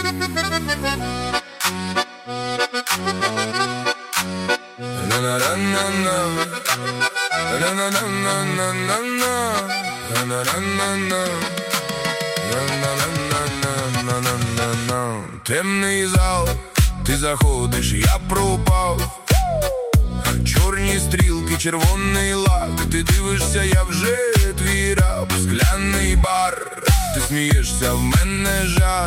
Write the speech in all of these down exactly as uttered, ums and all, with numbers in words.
Темний зал, ти заходиш, я пропав. Чорні стрілки, червоний лак, ти дивишся, я вже твій раб. Скляний бар, ти смієшся, в мене жар.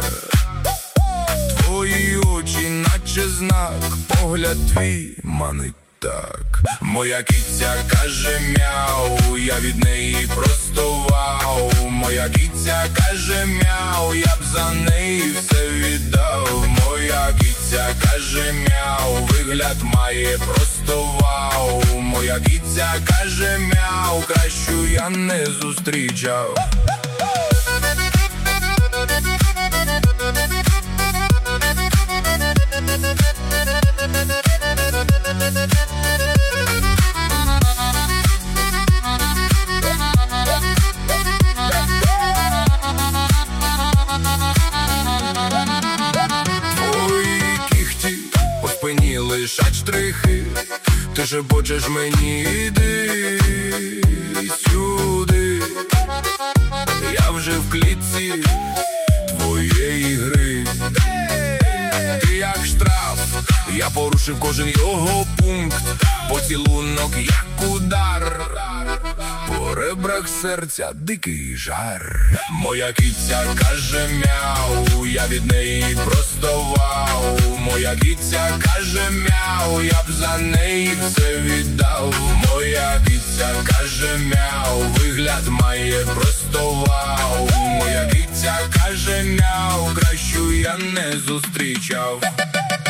Твої очі, наче знак, погляд твій манить так. Моя киця каже мяу, я від неї просто вау. Моя киця каже мяу, я б за неї все віддав. Моя киця каже мяу, вигляд має просто вау. Моя киця каже мяу, кращу я не зустрічав. Лишать штрихи, ти шепочеш мені, іди сюди. Я вже в клітці твоєї гри. Ти як штраф, я порушив кожен його пункт. Поцілунок як удар, по ребрах серця дикий жар. Моя киця каже мяу, я від неї просто вау. Моя киця каже мяу, я б за неї все віддав. Моя киця каже мяу, вигляд має просто вау. Моя киця каже мяу, кращу я не зустрічав.